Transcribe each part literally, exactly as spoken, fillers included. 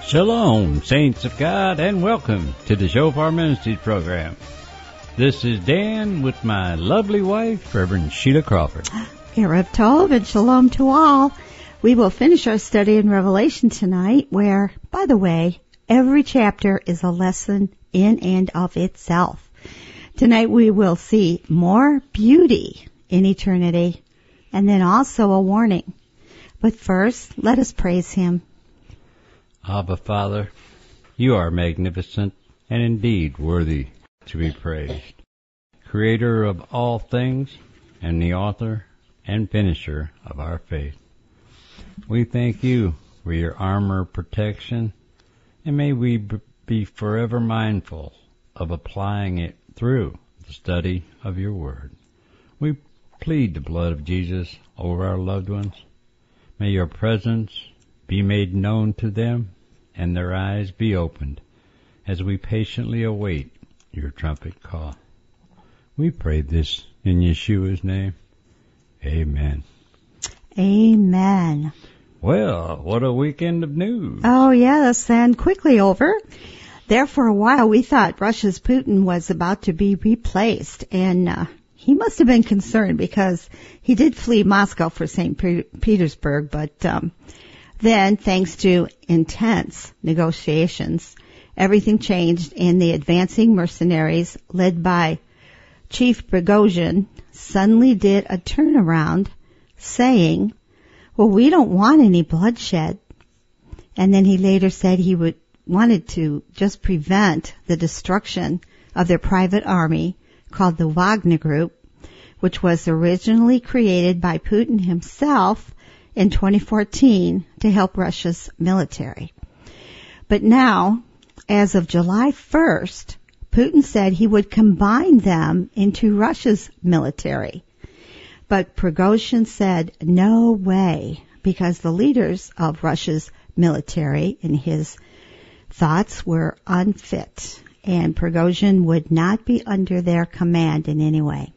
Shalom, saints of God, and welcome to the Shofar Ministries program. This is Dan with my lovely wife, Reverend Sheila Crawford. Erev Tov and Shalom to all. We will finish our study in Revelation tonight, where, by the way, every chapter is a lesson in and of itself. Tonight we will see more beauty in eternity, and then also a warning. But first, let us praise Him. Abba, Father, you are magnificent and indeed worthy to be praised. Creator of all things and the author and finisher of our faith. We thank you for your armor protection, and may we be forever mindful of applying it through the study of your word. We plead the blood of Jesus over our loved ones. May your presence be made known to them, and their eyes be opened as we patiently await your trumpet call. We pray this in Yeshua's name. Amen. Amen. Well, what a weekend of news. Oh, yes, and quickly over. There for a while we thought Russia's Putin was about to be replaced, and uh, he must have been concerned because he did flee Moscow for Saint Petersburg, but um, then, thanks to intense negotiations, everything changed, and the advancing mercenaries, led by Chief Prigozhin, suddenly did a turnaround, saying, well, we don't want any bloodshed. And then he later said he would wanted to just prevent the destruction of their private army called the Wagner Group, which was originally created by Putin himself in twenty fourteen to help Russia's military. But now, as of July first, Putin said he would combine them into Russia's military. But Prigozhin said, no way, because the leaders of Russia's military, in his thoughts, were unfit, and Prigozhin would not be under their command in any way.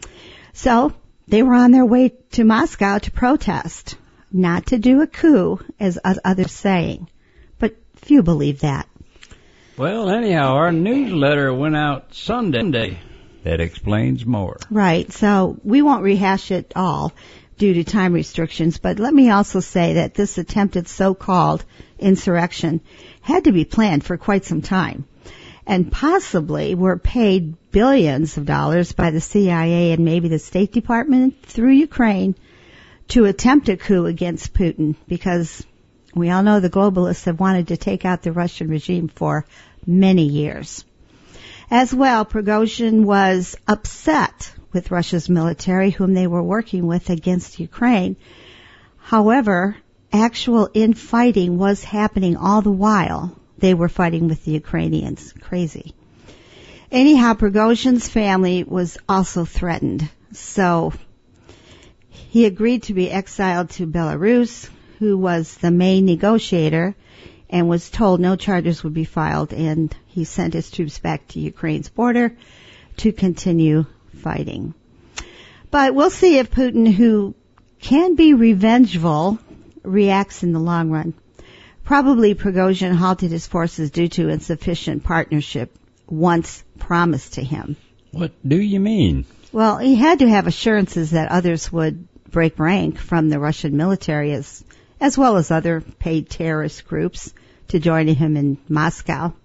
So, they were on their way to Moscow to protest. Not to do a coup, as others saying, but few believe that. Well, anyhow, our newsletter went out Sunday. That explains more. Right, so we won't rehash it all due to time restrictions, but let me also say that this attempted so-called insurrection had to be planned for quite some time, and possibly were paid billions of dollars by the C I A and maybe the State Department through Ukraine to attempt a coup against Putin, because we all know the globalists have wanted to take out the Russian regime for many years. As well, Prigozhin was upset with Russia's military, whom they were working with against Ukraine. However, actual infighting was happening all the while they were fighting with the Ukrainians. Crazy. Anyhow, Prigozhin's family was also threatened, so he agreed to be exiled to Belarus, who was the main negotiator, and was told no charges would be filed, and he sent his troops back to Ukraine's border to continue fighting. But we'll see if Putin, who can be revengeful, reacts in the long run. Probably Prigozhin halted his forces due to insufficient partnership once promised to him. What do you mean? Well, he had to have assurances that others would break rank from the Russian military as, as well as other paid terrorist groups to join him in Moscow.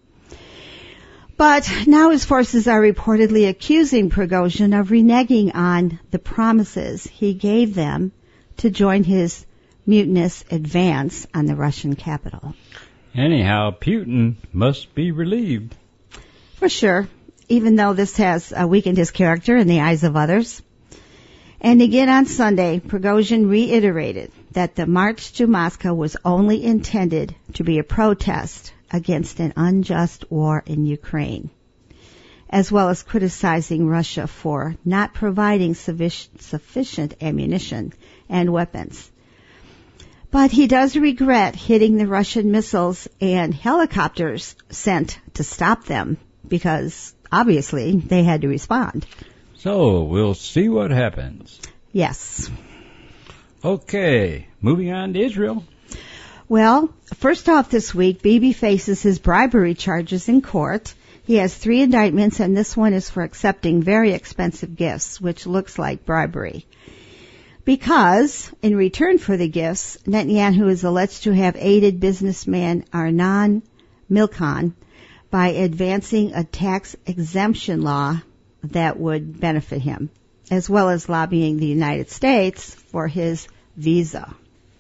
But now his forces are reportedly accusing Prigozhin of reneging on the promises he gave them to join his mutinous advance on the Russian capital. Anyhow, Putin must be relieved. For sure, even though this has uh, weakened his character in the eyes of others. And again on Sunday, Prigozhin reiterated that the march to Moscow was only intended to be a protest against an unjust war in Ukraine, as well as criticizing Russia for not providing sufficient ammunition and weapons. But he does regret hitting the Russian missiles and helicopters sent to stop them, because obviously they had to respond. So, we'll see what happens. Yes. Okay, moving on to Israel. Well, first off this week, Bibi faces his bribery charges in court. He has three indictments, and this one is for accepting very expensive gifts, which looks like bribery. Because, in return for the gifts, Netanyahu is alleged to have aided businessman Arnon Milchan by advancing a tax exemption law that would benefit him, as well as lobbying the United States for his visa.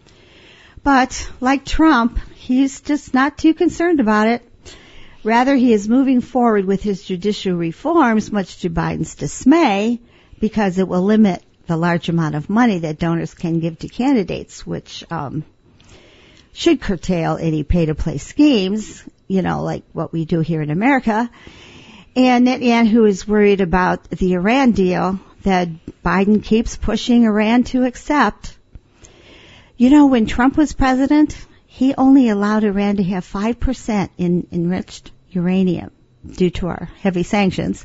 But, like Trump, he's just not too concerned about it. Rather, he is moving forward with his judicial reforms, much to Biden's dismay, because it will limit the large amount of money that donors can give to candidates, which um, should curtail any pay-to-play schemes, you know, like what we do here in America. And Netanyahu is worried about the Iran deal that Biden keeps pushing Iran to accept. You know, when Trump was president, he only allowed Iran to have five percent in enriched uranium due to our heavy sanctions.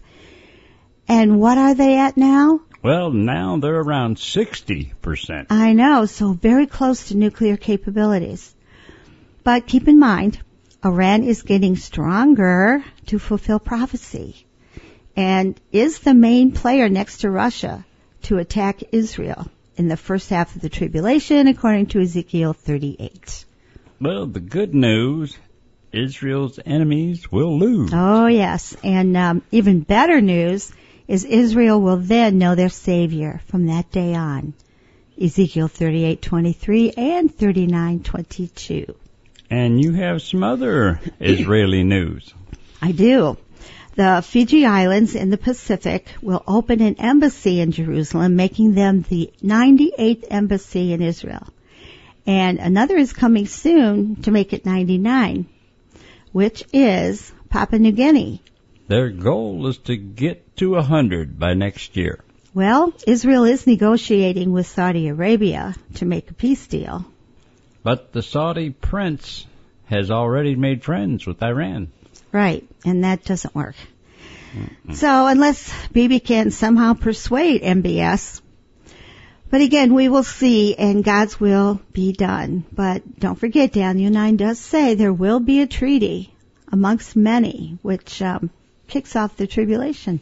And what are they at now? Well, now they're around sixty percent. I know, so very close to nuclear capabilities. But keep in mind, Iran is getting stronger to fulfill prophecy and is the main player next to Russia to attack Israel in the first half of the tribulation, according to Ezekiel thirty-eight. Well, the good news, Israel's enemies will lose. Oh, yes. And um, even better news is Israel will then know their Savior from that day on. Ezekiel thirty-eight twenty-three and thirty-nine twenty-two. And you have some other Israeli news. I do. The Fiji Islands in the Pacific will open an embassy in Jerusalem, making them the ninety-eighth embassy in Israel. And another is coming soon to make it ninety-nine, which is Papua New Guinea. Their goal is to get to one hundred by next year. Well, Israel is negotiating with Saudi Arabia to make a peace deal. But the Saudi prince has already made friends with Iran. Right, and that doesn't work. Mm-mm. So unless Bibi can somehow persuade M B S, but again, we will see, and God's will be done. But don't forget, Daniel nine does say there will be a treaty amongst many, which um, kicks off the tribulation.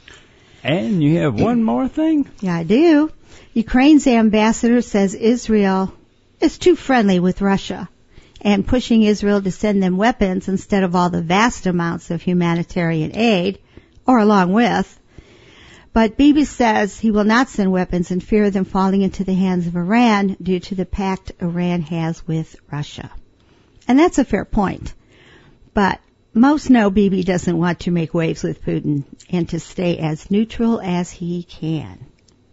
And you have one more thing? Yeah, I do. Ukraine's ambassador says Israel is too friendly with Russia and pushing Israel to send them weapons instead of all the vast amounts of humanitarian aid, or along with. But Bibi says he will not send weapons in fear of them falling into the hands of Iran due to the pact Iran has with Russia. And that's a fair point. But most know Bibi doesn't want to make waves with Putin and to stay as neutral as he can.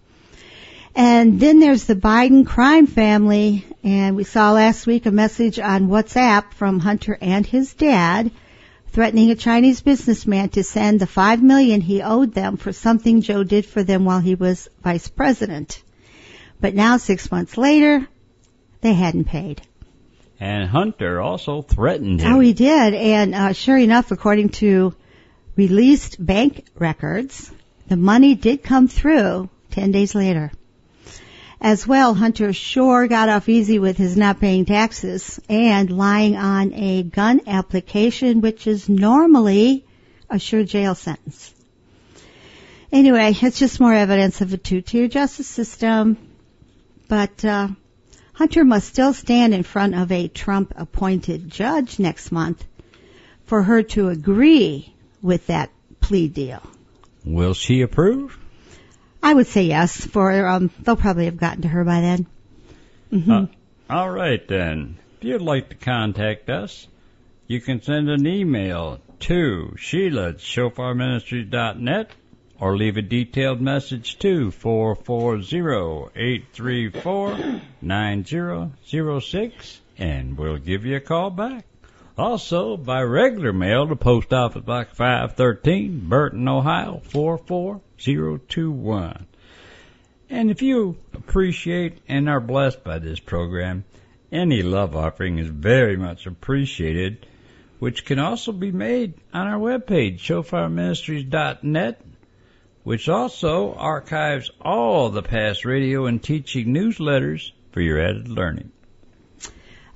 And then there's the Biden crime family, and we saw last week a message on WhatsApp from Hunter and his dad threatening a Chinese businessman to send the five million dollars he owed them for something Joe did for them while he was vice president. But now, six months later, they hadn't paid. And Hunter also threatened him. Oh, he did. And uh, sure enough, according to released bank records, the money did come through ten days later. As well, Hunter sure got off easy with his not paying taxes and lying on a gun application, which is normally a sure jail sentence. Anyway, it's just more evidence of a two-tier justice system. But uh, Hunter must still stand in front of a Trump-appointed judge next month for her to agree with that plea deal. Will she approve? I would say yes, for um, they'll probably have gotten to her by then. Mm-hmm. Uh, all right, then. If you'd like to contact us, you can send an email to Sheila at shofar ministries dot net or leave a detailed message to four four zero, eight three four, nine zero zero six, and we'll give you a call back. Also, by regular mail to Post Office Box five thirteen, Burton, Ohio, four four zero two one. And if you appreciate and are blessed by this program, any love offering is very much appreciated, which can also be made on our webpage, shofar ministries dot net, which also archives all the past radio and teaching newsletters for your added learning.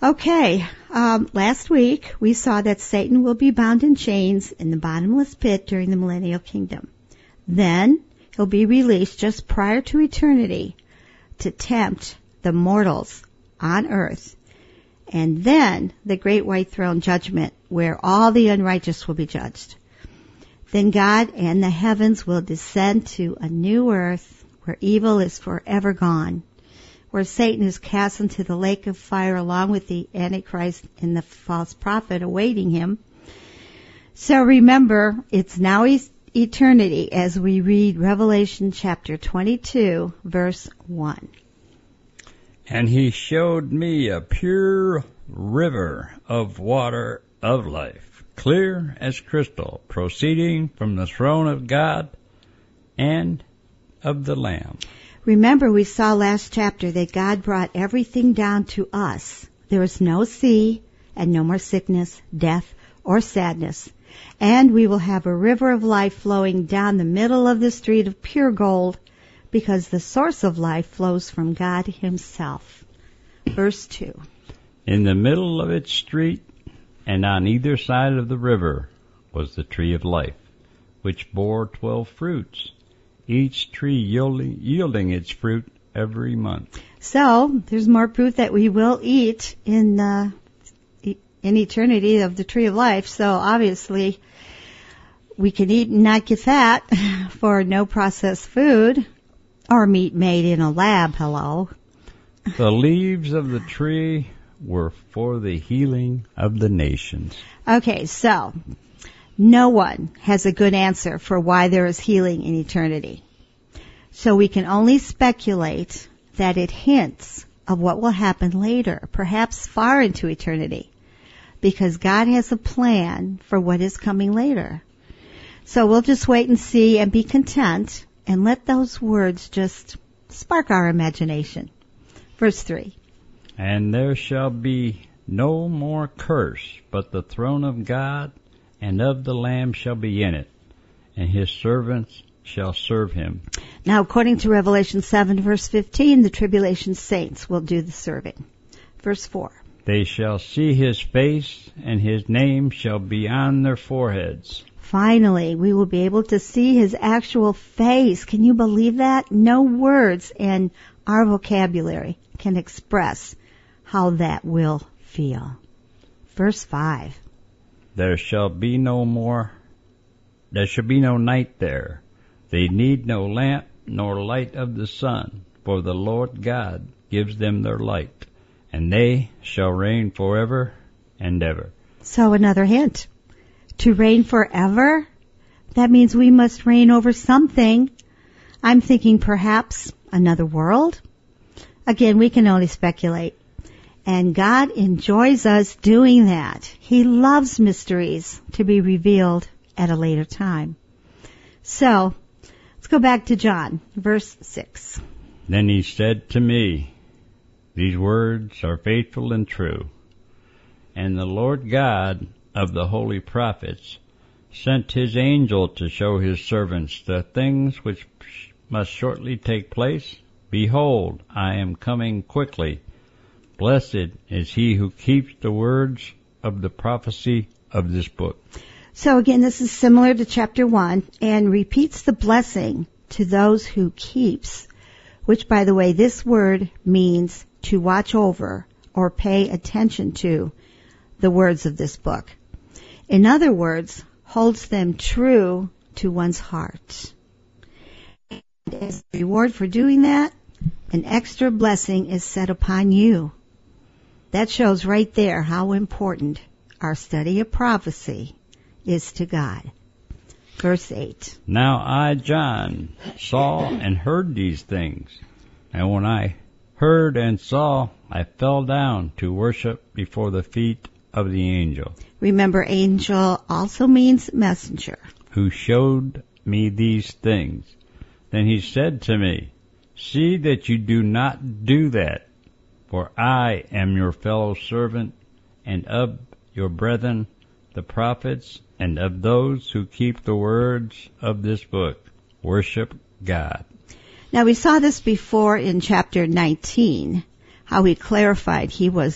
Okay, um, last week we saw that Satan will be bound in chains in the bottomless pit during the millennial kingdom. Then he'll be released just prior to eternity to tempt the mortals on earth. And then the great white throne judgment, where all the unrighteous will be judged. Then God and the heavens will descend to a new earth where evil is forever gone, where Satan is cast into the lake of fire along with the Antichrist and the false prophet awaiting him. So remember, it's now eternity as we read Revelation chapter twenty-two, verse one. And he showed me a pure river of water of life, clear as crystal, proceeding from the throne of God and of the Lamb. Remember, we saw last chapter that God brought everything down to us. There is no sea and no more sickness, death, or sadness. And we will have a river of life flowing down the middle of the street of pure gold, because the source of life flows from God himself. Verse two. In the middle of its street and on either side of the river was the tree of life, which bore twelve fruits, each tree yielding, yielding its fruit every month. So, there's more proof that we will eat in, uh, in eternity of the tree of life. So, obviously, we can eat and not get fat for no processed food. Or meat made in a lab, hello. The leaves of the tree were for the healing of the nations. Okay, so no one has a good answer for why there is healing in eternity. So we can only speculate that it hints of what will happen later, perhaps far into eternity, because God has a plan for what is coming later. So we'll just wait and see and be content and let those words just spark our imagination. Verse three. And there shall be no more curse, but the throne of God and of the Lamb shall be in it, and his servants shall serve him. Now, according to Revelation seven, verse fifteen, the tribulation saints will do the serving. Verse four. They shall see his face, and his name shall be on their foreheads. Finally, we will be able to see his actual face. Can you believe that? No words in our vocabulary can express how that will feel. Verse five. There shall be no more, there shall be no night there. They need no lamp nor light of the sun, for the Lord God gives them their light, and they shall reign forever and ever. So another hint. To reign forever? That means we must reign over something. I'm thinking perhaps another world. Again, we can only speculate. And God enjoys us doing that. He loves mysteries to be revealed at a later time. So, let's go back to John, verse six. Then he said to me, these words are faithful and true. And the Lord God of the holy prophets sent his angel to show his servants the things which must shortly take place. Behold, I am coming quickly. Blessed is he who keeps the words of the prophecy of this book. So again, this is similar to chapter one and repeats the blessing to those who keeps, which, by the way, this word means to watch over or pay attention to the words of this book. In other words, holds them true to one's heart. And as a reward for doing that, an extra blessing is set upon you. That shows right there how important our study of prophecy is to God. Verse eight. Now I, John, saw and heard these things. And when I heard and saw, I fell down to worship before the feet of the angel. Remember, angel also means messenger. Who showed me these things. Then he said to me, see that you do not do that, for I am your fellow servant, and of your brethren, the prophets, and of those who keep the words of this book. Worship God. Now, we saw this before in chapter nineteen, how he clarified he was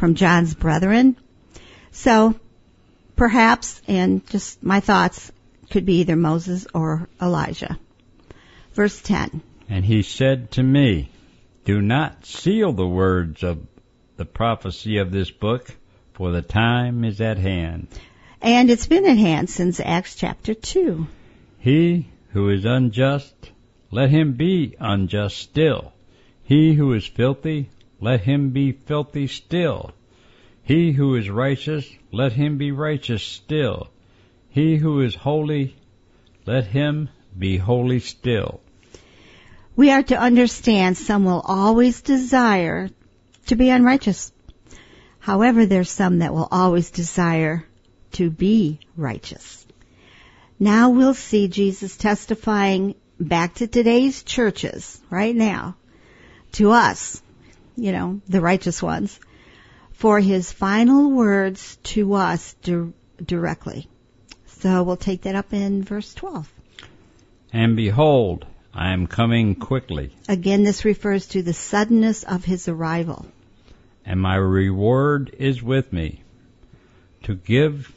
from John's brethren. So perhaps, and just my thoughts, could be either Moses or Elijah. Verse ten. And he said to me, do not seal the words of the prophecy of this book, for the time is at hand. And it's been at hand since Acts chapter two. He who is unjust, let him be unjust still. He who is filthy, let him be filthy still. He who is righteous, let him be righteous still. He who is holy, let him be holy still. We are to understand some will always desire to be unrighteous. However, there's some that will always desire to be righteous. Now we'll see Jesus testifying back to today's churches right now, to us, you know, the righteous ones, for his final words to us di- directly. So we'll take that up in verse twelve. And behold, I am coming quickly. Again, this refers to the suddenness of his arrival. And my reward is with me, to give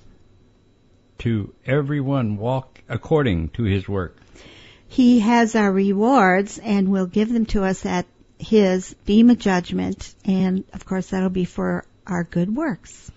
to everyone walk according to his work. He has our rewards and will give them to us at his beam of judgment, and of course that'll be for our good works.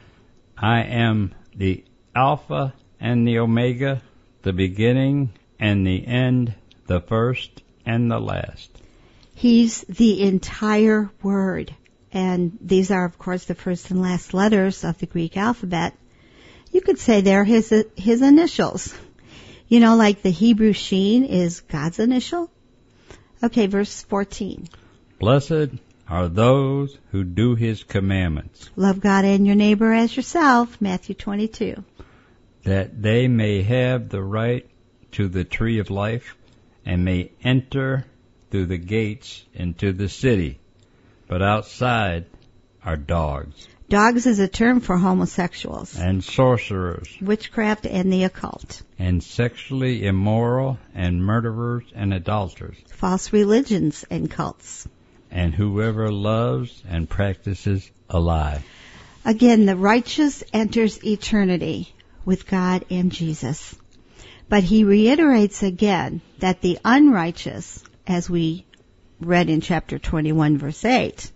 I am the Alpha and the Omega, the beginning and the end, the first and the last. He's the entire Word, and these are, of course, the first and last letters of the Greek alphabet. You could say they're his his initials. You know, like the Hebrew Sheen is God's initial. Okay, verse fourteen. Blessed are those who do his commandments. Love God and your neighbor as yourself, Matthew twenty-two. That they may have the right to the tree of life, and may enter through the gates into the city. But outside are dogs. Dogs is a term for homosexuals, And sorcerers. witchcraft, and the occult. And sexually immoral, and murderers, and adulterers. False religions and cults. And whoever loves and practices a lie. Again, the righteous enters eternity with God and Jesus. But he reiterates again that the unrighteous, as we read in chapter twenty-one, verse eight,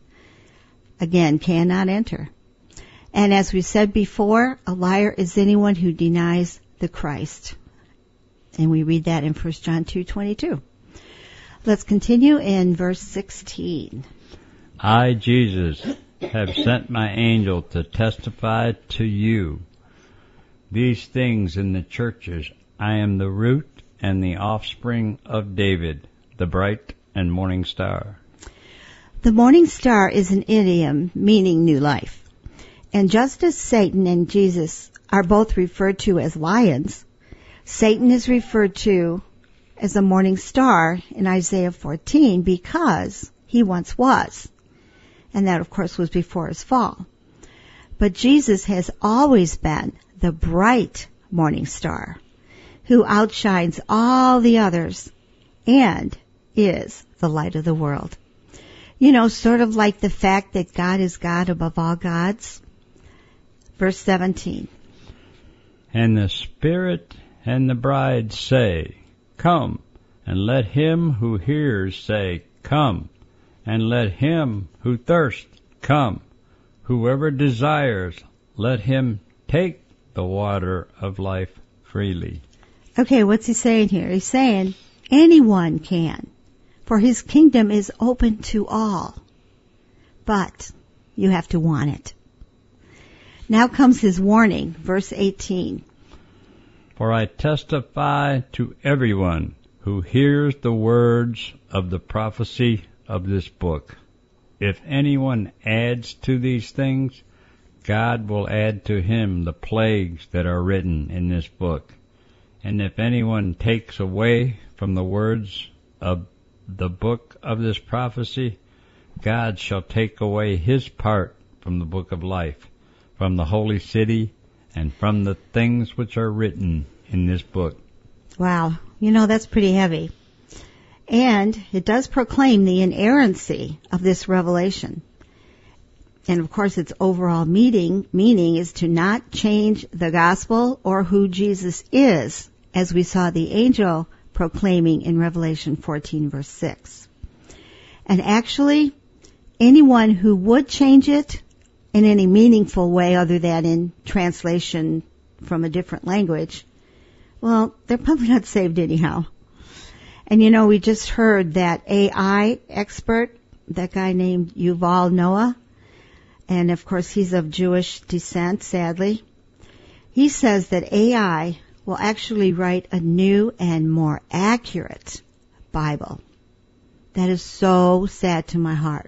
again cannot enter. And as we said before, a liar is anyone who denies the Christ. And we read that in First John two twenty-two. Let's continue in verse sixteen. I, Jesus, have sent my angel to testify to you these things in the churches. I am the root and the offspring of David, the bright and morning star. The morning star is an idiom meaning new life. And just as Satan and Jesus are both referred to as lions, Satan is referred to as a morning star in Isaiah fourteen because he once was. And that, of course, was before his fall. But Jesus has always been the bright morning star who outshines all the others and is the light of the world. You know, sort of like the fact that God is God above all gods. Verse seventeen. And the Spirit and the bride say, Come, and let him who hears say, Come, and let him who thirsts come. Whoever desires, let him take the water of life freely. Okay, what's he saying here? He's saying anyone can, for his kingdom is open to all. But you have to want it. Now comes his warning, verse eighteen. For I testify to everyone who hears the words of the prophecy of this book. If anyone adds to these things, God will add to him the plagues that are written in this book. And if anyone takes away from the words of the book of this prophecy, God shall take away his part from the book of life, from the holy city, and from the things which are written in this book. Wow, you know, that's pretty heavy. And it does proclaim the inerrancy of this revelation. And of course its overall meaning, meaning is to not change the gospel or who Jesus is, as we saw the angel proclaiming in Revelation fourteen verse six. And actually, anyone who would change it in any meaningful way other than in translation from a different language, well, they're probably not saved anyhow. And you know, we just heard that A I expert, that guy named Yuval Noah, and of course he's of Jewish descent, sadly. He says that A I will actually write a new and more accurate Bible. That is so sad to my heart.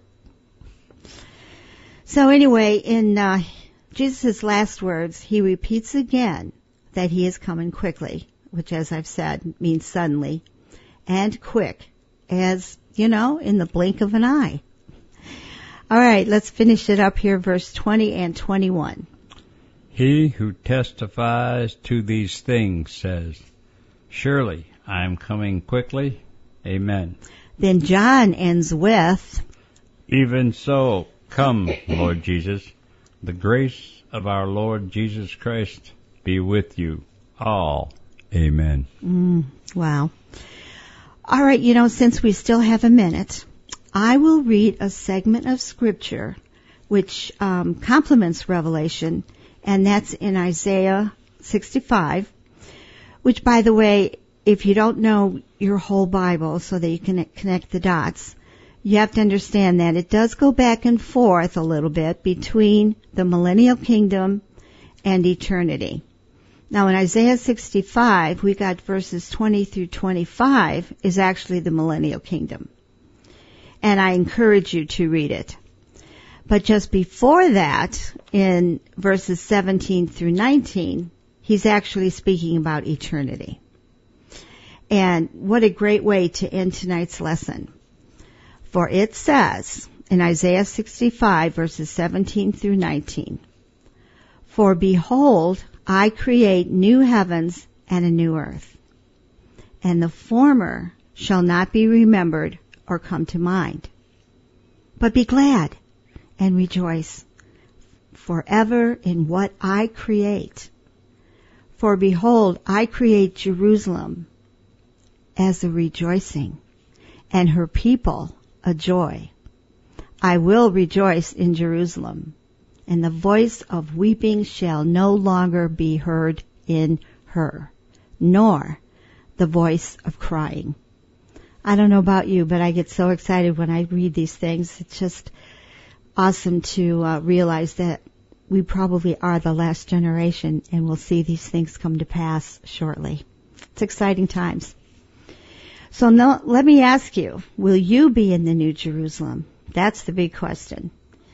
So anyway, in uh, Jesus' last words, he repeats again that he is coming quickly, which, as I've said, means suddenly, and quick, as, you know, in the blink of an eye. All right, let's finish it up here, verse twenty and twenty-one. He who testifies to these things says, surely I am coming quickly. Amen. Then John ends with, even so, come, Lord Jesus. The grace of our Lord Jesus Christ be with you all. Amen. Mm, wow. All right, you know, since we still have a minute, I will read a segment of Scripture which um, complements Revelation, and that's in Isaiah sixty-five, which, by the way, if you don't know your whole Bible so that you can connect the dots, you have to understand that it does go back and forth a little bit between the millennial kingdom and eternity. Now in Isaiah sixty-five, we got verses twenty through twenty-five is actually the millennial kingdom. And I encourage you to read it. But just before that, in verses seventeen through nineteen, he's actually speaking about eternity. And what a great way to end tonight's lesson. For it says in Isaiah sixty-five, verses seventeen through nineteen, for behold, I create new heavens and a new earth, and the former shall not be remembered or come to mind. But be glad and rejoice forever in what I create. For behold, I create Jerusalem as a rejoicing, and her people a joy. I will rejoice in Jerusalem, and the voice of weeping shall no longer be heard in her, nor the voice of crying. I don't know about you, but I get so excited when I read these things. It's just awesome to uh, realize that we probably are the last generation, and we'll see these things come to pass shortly. It's exciting times. So now, let me ask you, will you be in the New Jerusalem? That's the big question.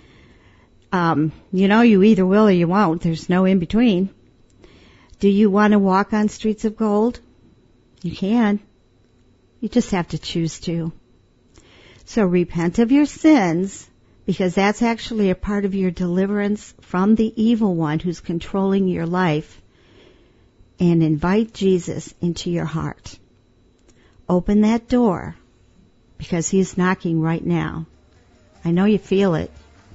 Um, you know, you either will or you won't. There's no in between. Do you want to walk on streets of gold? You can. You just have to choose to. So repent of your sins, because that's actually a part of your deliverance from the evil one who's controlling your life, and invite Jesus into your heart. Open that door, because he's knocking right now. I know you feel it.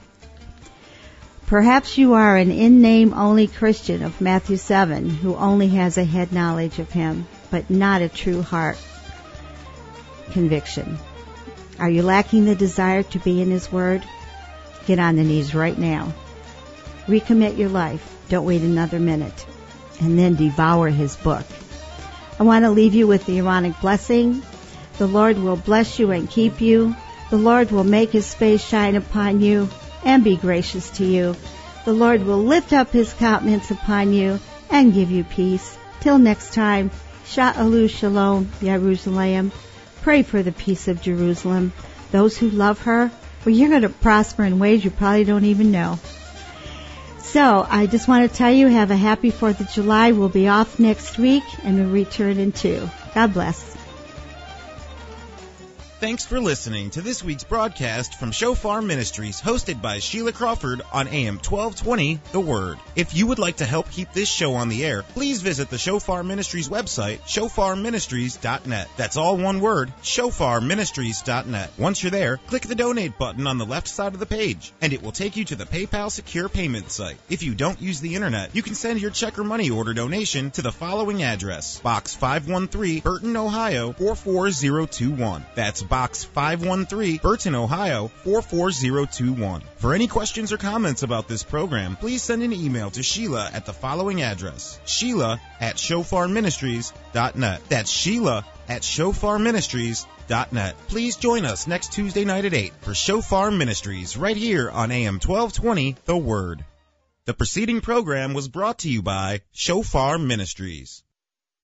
Perhaps you are an in-name only Christian of Matthew seven who only has a head knowledge of him, but not a true heart conviction. Are you lacking the desire to be in his word? Get on the knees right now. Recommit your life. Don't wait another minute. And then devour his book. I want to leave you with the Aaronic blessing. The Lord will bless you and keep you. The Lord will make his face shine upon you and be gracious to you. The Lord will lift up his countenance upon you and give you peace. Till next time, Sha'alu Shalom, Jerusalem. Pray for the peace of Jerusalem. Those who love her, well, you're going to prosper in ways you probably don't even know. So I just want to tell you, have a happy fourth of July. We'll be off next week, and we'll return in two. God bless. Thanks for listening to this week's broadcast from Shofar Ministries, hosted by Sheila Crawford on A M twelve twenty, The Word. If you would like to help keep this show on the air, please visit the Shofar Ministries website, shofar ministries dot net. That's all one word, shofar ministries dot net. Once you're there, click the donate button on the left side of the page, and it will take you to the PayPal secure payment site. If you don't use the internet, you can send your check or money order donation to the following address: Box five one three, Burton, Ohio four four zero two one. That's Box five one three, Burton, Ohio four four zero two one. For any questions or comments about this program, please send an email to Sheila at the following address: Sheila at shofar ministries dot net. That's Sheila at shofar ministries dot net. Please join us next Tuesday night at eight for Shofar Ministries right here on A M twelve twenty, The Word. The preceding program was brought to you by Shofar Ministries.